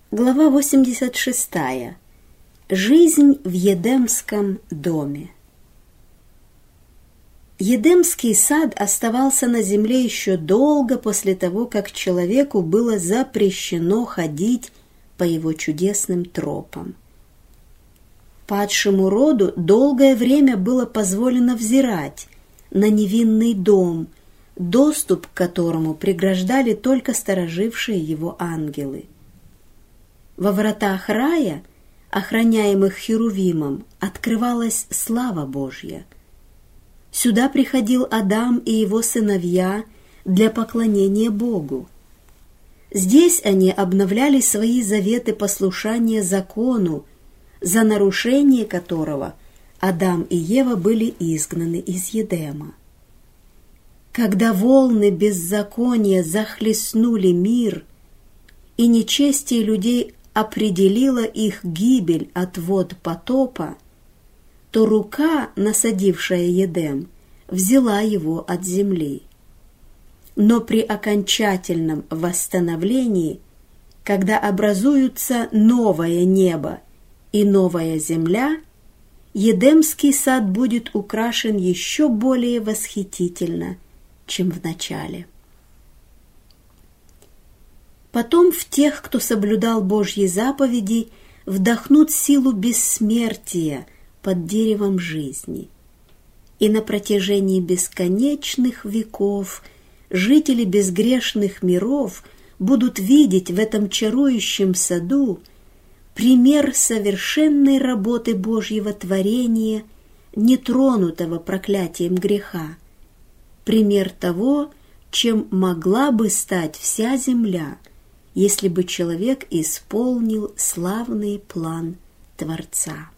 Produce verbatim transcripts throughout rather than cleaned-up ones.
Глава восемьдесят шесть. Жизнь в Едемском доме. Едемский сад оставался на земле еще долго после того, как человеку было запрещено ходить по его чудесным тропам. Падшему роду долгое время было позволено взирать на невинный дом, доступ к которому преграждали только сторожившие его ангелы. Во вратах рая, охраняемых Херувимом, открывалась слава Божья. Сюда приходил Адам и его сыновья для поклонения Богу. Здесь они обновляли свои заветы послушания закону, за нарушение которого Адам и Ева были изгнаны из Едема. Когда волны беззакония захлестнули мир, и нечестие людей определила их гибель от вод потопа, то рука, насадившая Едем, взяла его от земли. Но при окончательном восстановлении, когда образуются новое небо и новая земля, Едемский сад будет украшен еще более восхитительно, чем в начале. Потом в тех, кто соблюдал Божьи заповеди, вдохнут силу бессмертия под деревом жизни. И на протяжении бесконечных веков жители безгрешных миров будут видеть в этом чарующем саду пример совершенной работы Божьего творения, нетронутого проклятием греха, пример того, чем могла бы стать вся земля, если бы человек исполнил славный план Творца.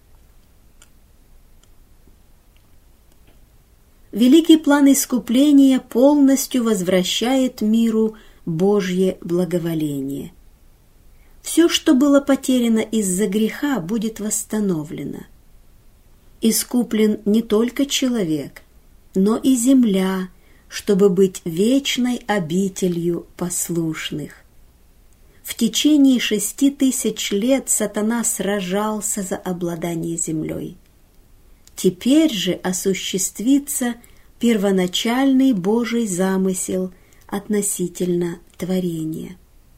Великий план искупления полностью возвращает миру Божье благоволение. Все, что было потеряно из-за греха, будет восстановлено. Искуплен не только человек, но и земля, чтобы быть вечной обителью послушных. В течение шести тысяч лет сатана сражался за обладание землей. Теперь же осуществится первоначальный Божий замысел относительно творения.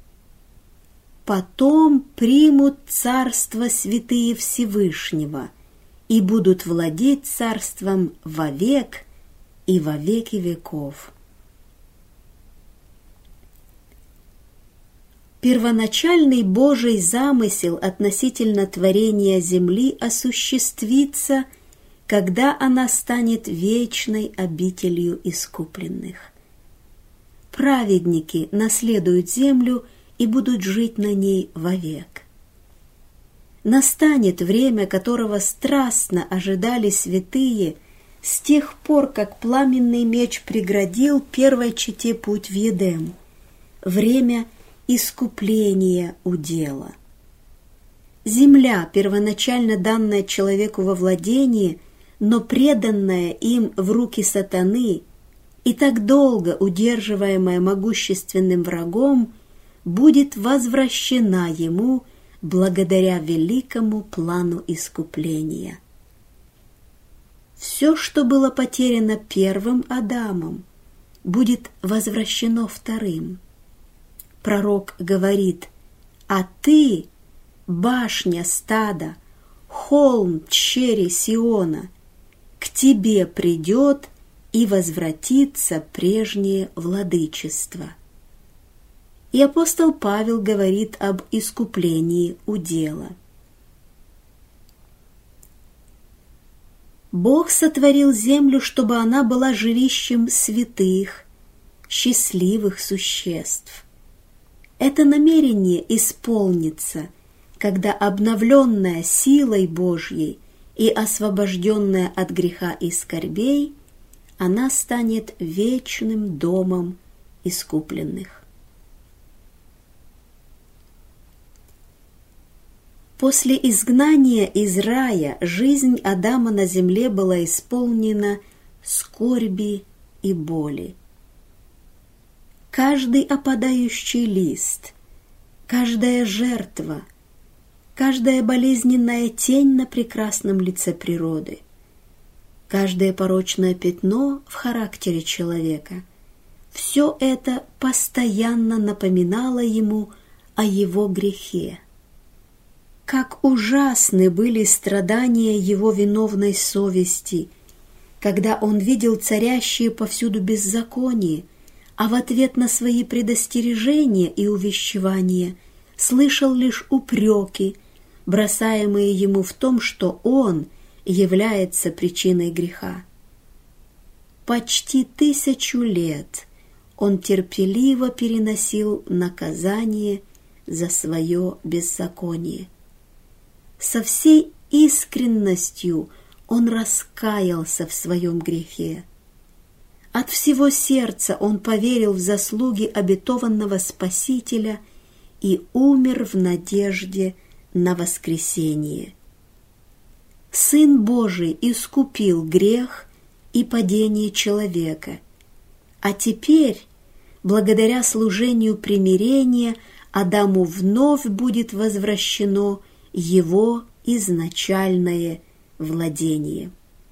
Потом примут царство святые Всевышнего и будут владеть царством вовек и во веки веков. Первоначальный Божий замысел относительно творения земли осуществится, когда она станет вечной обителью искупленных. Праведники наследуют землю и будут жить на ней вовек. Настанет время, которого страстно ожидали святые с тех пор, как пламенный меч преградил первой чете путь в Едем. Время искупления удела. Земля, первоначально данная человеку во владение, но преданная им в руки сатаны и так долго удерживаемая могущественным врагом, будет возвращена ему благодаря великому плану искупления. Все, что было потеряно первым Адамом, будет возвращено вторым. Пророк говорит: «А ты, башня стада, холм чери Сиона, к тебе придет и возвратится прежнее владычество». И апостол Павел говорит об искуплении удела. Бог сотворил землю, чтобы она была жилищем святых, счастливых существ. Это намерение исполнится, когда обновленная силой Божьей и освобожденная от греха и скорбей, она станет вечным домом искупленных. После изгнания из рая жизнь Адама на земле была исполнена скорби и боли. Каждый опадающий лист, каждая жертва, каждая болезненная тень на прекрасном лице природы, каждое порочное пятно в характере человека, все это постоянно напоминало ему о его грехе. Как ужасны были страдания его виновной совести, когда он видел царящие повсюду беззаконие, а в ответ на свои предостережения и увещевания слышал лишь упреки, бросаемые ему в том, что он является причиной греха. Почти тысячу лет он терпеливо переносил наказание за свое беззаконие. Со всей искренностью он раскаялся в своем грехе. От всего сердца он поверил в заслуги обетованного Спасителя и умер в надежде на воскресение. Сын Божий искупил грех и падение человека, а теперь, благодаря служению примирения, Адаму вновь будет возвращено его изначальное владение.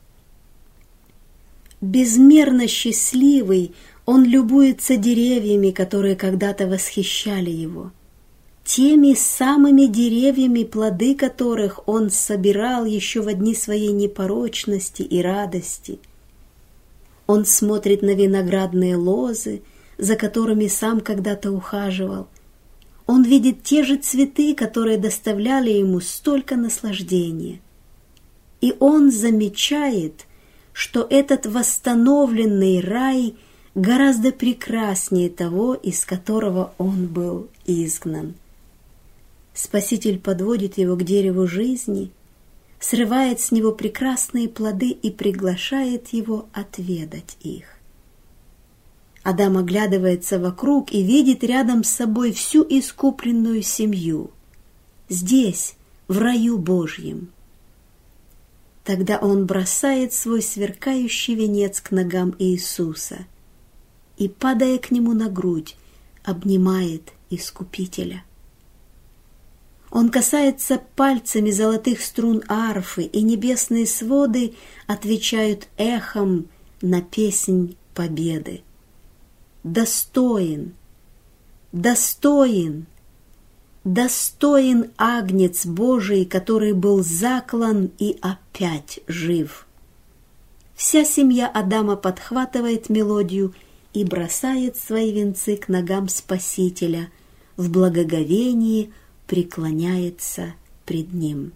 Безмерно счастливый, он любуется деревьями, которые когда-то восхищали его, теми самыми деревьями, плоды которых он собирал еще в дни своей непорочности и радости. Он смотрит на виноградные лозы, за которыми сам когда-то ухаживал. Он видит те же цветы, которые доставляли ему столько наслаждения. И он замечает, что этот восстановленный рай гораздо прекраснее того, из которого он был изгнан. Спаситель подводит его к дереву жизни, срывает с него прекрасные плоды и приглашает его отведать их. Адам оглядывается вокруг и видит рядом с собой всю искупленную семью, здесь, в раю Божьем. Тогда он бросает свой сверкающий венец к ногам Иисуса и, падая к нему на грудь, обнимает Искупителя. Он касается пальцами золотых струн арфы, и небесные своды отвечают эхом на песнь победы. Достоин, достоин, достоин Агнец Божий, который был заклан и опять жив. Вся семья Адама подхватывает мелодию и бросает свои венцы к ногам Спасителя, в благоговении преклоняется пред ним.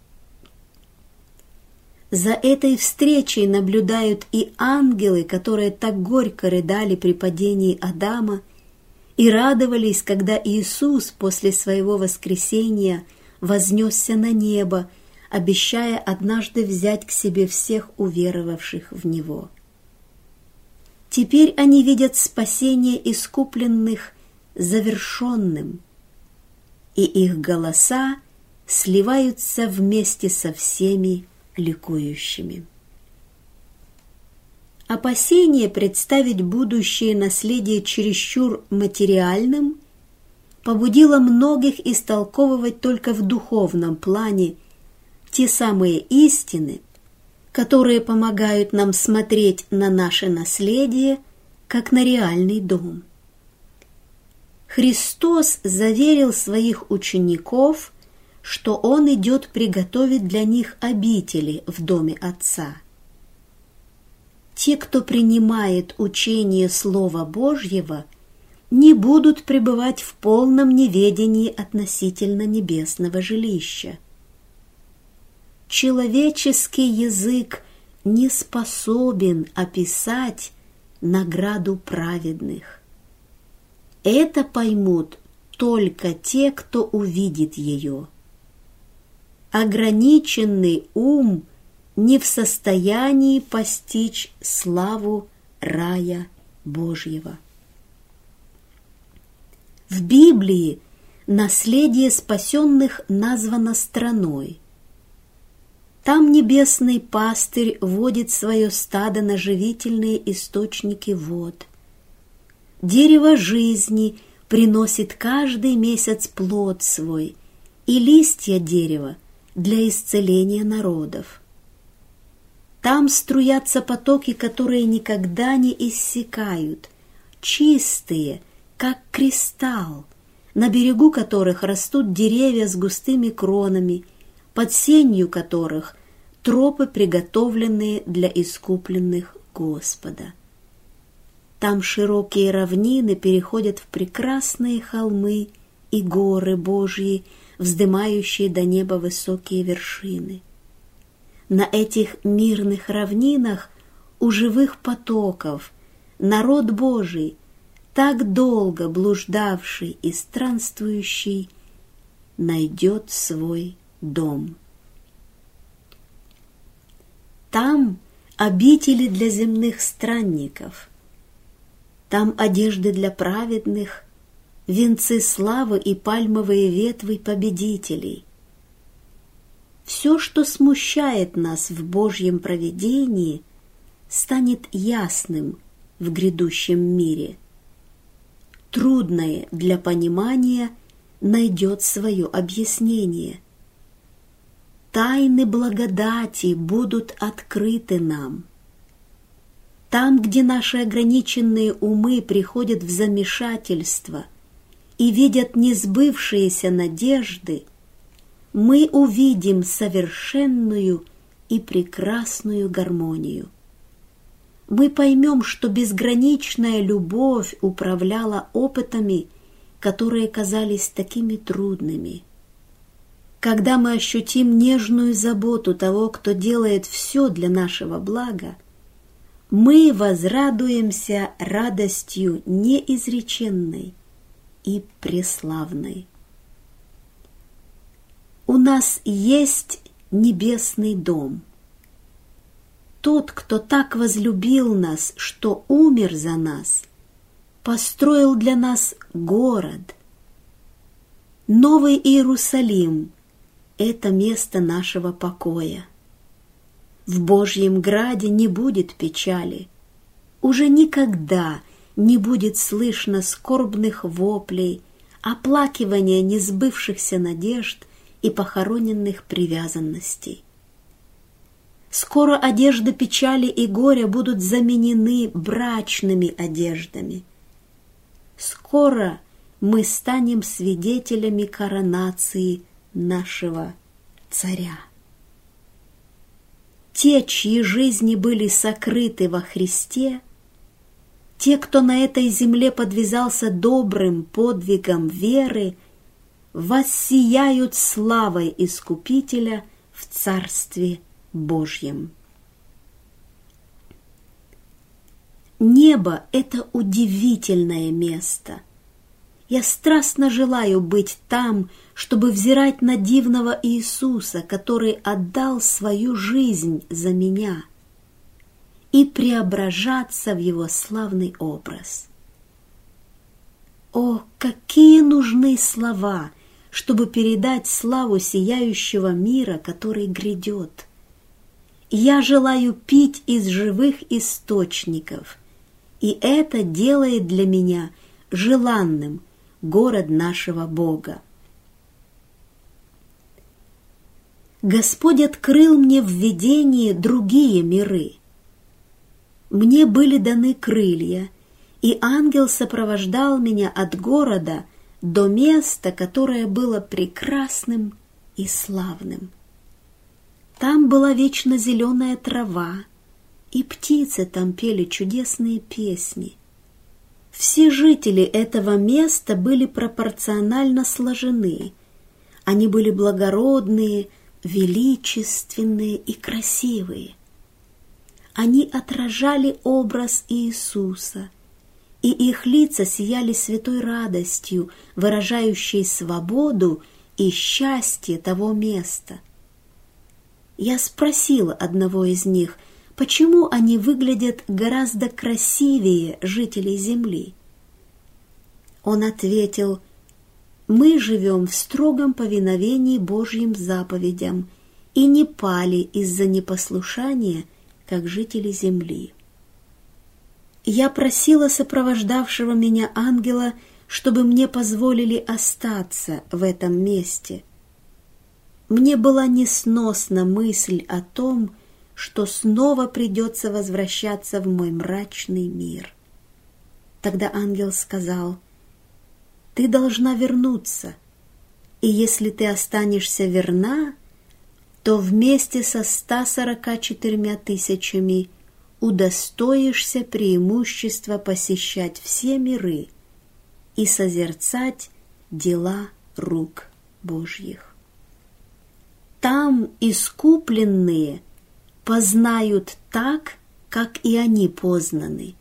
За этой встречей наблюдают и ангелы, которые так горько рыдали при падении Адама и радовались, когда Иисус после своего воскресения вознесся на небо, обещая однажды взять к себе всех уверовавших в Него. Теперь они видят спасение искупленных завершенным, и их голоса сливаются вместе со всеми ликующими. Опасение представить будущее наследие чересчур материальным побудило многих истолковывать только в духовном плане те самые истины, которые помогают нам смотреть на наше наследие как на реальный дом. Христос заверил своих учеников, что Он идет приготовить для них обители в доме Отца. Те, кто принимает учение Слова Божьего, не будут пребывать в полном неведении относительно небесного жилища. Человеческий язык не способен описать награду праведных. Это поймут только те, кто увидит ее. Ограниченный ум не в состоянии постичь славу рая Божьего. В Библии наследие спасенных названо страной. Там небесный пастырь водит свое стадо на живительные источники вод. Дерево жизни приносит каждый месяц плод свой, и листья дерева для исцеления народов. Там струятся потоки, которые никогда не иссякают, чистые, как кристалл, на берегу которых растут деревья с густыми кронами, под сенью которых тропы, приготовленные для искупленных Господа. Там широкие равнины переходят в прекрасные холмы и горы Божьи, вздымающие до неба высокие вершины. На этих мирных равнинах у живых потоков народ Божий, так долго блуждавший и странствующий, найдет свой дом. Там обители для земных странников, там одежды для праведных, венцы славы и пальмовые ветви победителей. Все, что смущает нас в Божьем провидении, станет ясным в грядущем мире. Трудное для понимания найдет свое объяснение. Тайны благодати будут открыты нам. Там, где наши ограниченные умы приходят в замешательство и видят несбывшиеся надежды, мы увидим совершенную и прекрасную гармонию. Мы поймем, что безграничная любовь управляла опытами, которые казались такими трудными. Когда мы ощутим нежную заботу того, кто делает все для нашего блага, мы возрадуемся радостью неизреченной и преславной. У нас есть небесный дом. Тот, кто так возлюбил нас, что умер за нас, построил для нас город. Новый Иерусалим – это место нашего покоя. В Божьем граде не будет печали, уже никогда не будет слышно скорбных воплей, оплакивания несбывшихся надежд и похороненных привязанностей. Скоро одежды печали и горя будут заменены брачными одеждами. Скоро мы станем свидетелями коронации нашего царя. Те, чьи жизни были сокрыты во Христе, те, кто на этой земле подвязался добрым подвигом веры, воссияют славой Искупителя в Царстве Божьем. Небо – это удивительное место. Я страстно желаю быть там, чтобы взирать на дивного Иисуса, который отдал свою жизнь за меня, и преображаться в Его славный образ. О, какие нужны слова, чтобы передать славу сияющего мира, который грядет! Я желаю пить из живых источников, и это делает для меня желанным город нашего Бога. Господь открыл мне в видении другие миры. Мне были даны крылья, и ангел сопровождал меня от города до места, которое было прекрасным и славным. Там была вечно зеленая трава, и птицы там пели чудесные песни. Все жители этого места были пропорционально сложены. Они были благородные, величественные и красивые. Они отражали образ Иисуса, и их лица сияли святой радостью, выражающей свободу и счастье того места. Я спросила одного из них, почему они выглядят гораздо красивее жителей земли. Он ответил: «Мы живем в строгом повиновении Божьим заповедям и не пали из-за непослушания, как жители земли». Я просила сопровождавшего меня ангела, чтобы мне позволили остаться в этом месте. Мне была несносна мысль о том, что снова придется возвращаться в мой мрачный мир. Тогда ангел сказал: «Ты должна вернуться, и если ты останешься верна, то вместе со ста сорока четырьмя тысячами удостоишься преимущества посещать все миры и созерцать дела рук Божьих. Там искупленные познают так, как и они познаны.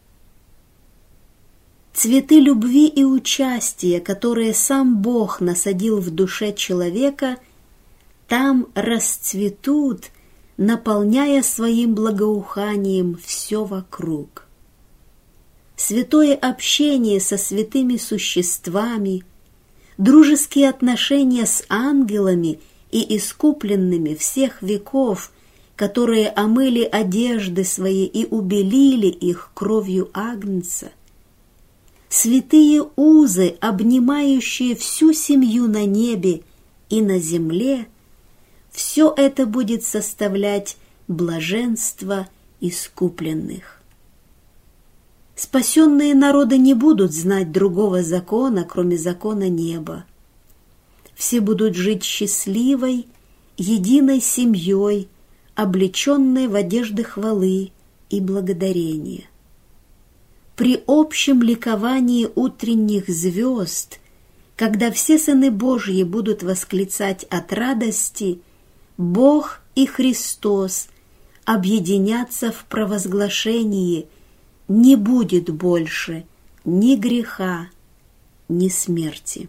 Цветы любви и участия, которые сам Бог насадил в душе человека, там расцветут, наполняя своим благоуханием все вокруг. Святое общение со святыми существами, дружеские отношения с ангелами и искупленными всех веков, которые омыли одежды свои и убелили их кровью Агнца, святые узы, обнимающие всю семью на небе и на земле, все это будет составлять блаженство искупленных. Спасенные народы не будут знать другого закона, кроме закона неба. Все будут жить счастливой, единой семьей, облеченной в одежды хвалы и благодарения. При общем ликовании утренних звезд, когда все сыны Божьи будут восклицать от радости, Бог и Христос объединятся в провозглашении: не будет больше ни греха, ни смерти.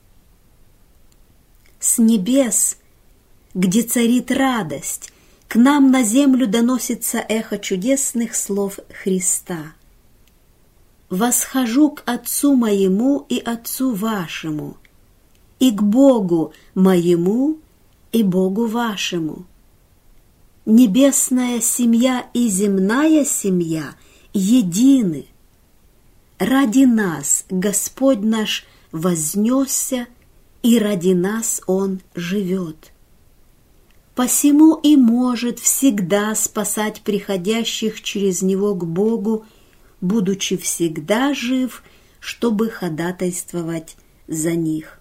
С небес, где царит радость, к нам на землю доносится эхо чудесных слов Христа: «Восхожу к Отцу моему и Отцу вашему, и к Богу моему и Богу вашему». Небесная семья и земная семья едины. Ради нас Господь наш вознесся, и ради нас Он живет. Посему и может всегда спасать приходящих через Него к Богу, будучи всегда жив, чтобы ходатайствовать за них.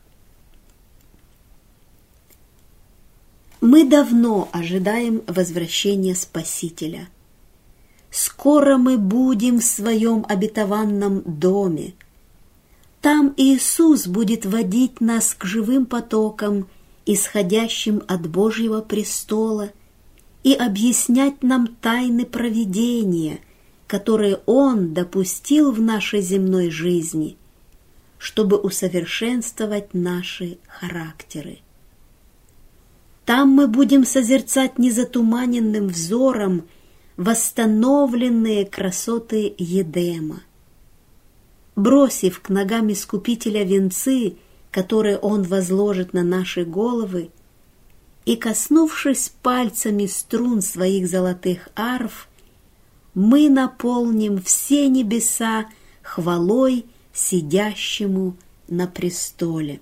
Мы давно ожидаем возвращения Спасителя. Скоро мы будем в своем обетованном доме. Там Иисус будет водить нас к живым потокам, исходящим от Божьего престола, и объяснять нам тайны провидения, которые Он допустил в нашей земной жизни, чтобы усовершенствовать наши характеры. Там мы будем созерцать незатуманенным взором восстановленные красоты Едема. Бросив к ногам Искупителя венцы, которые Он возложит на наши головы, и коснувшись пальцами струн своих золотых арф, мы наполним все небеса хвалой сидящему на престоле.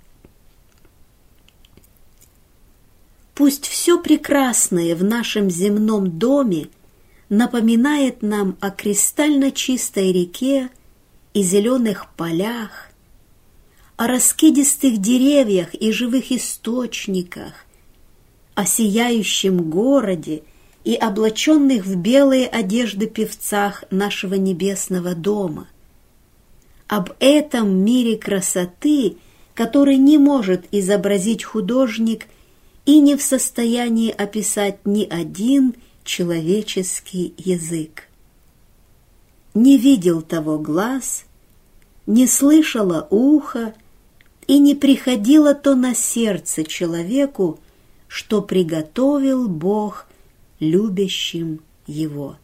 Пусть все прекрасное в нашем земном доме напоминает нам о кристально чистой реке и зеленых полях, о раскидистых деревьях и живых источниках, о сияющем городе и облаченных в белые одежды певцах нашего небесного дома, об этом мире красоты, который не может изобразить художник и не в состоянии описать ни один человеческий язык. Не видел того глаз, не слышало ухо, и не приходило то на сердце человеку, что приготовил Бог любящим Его.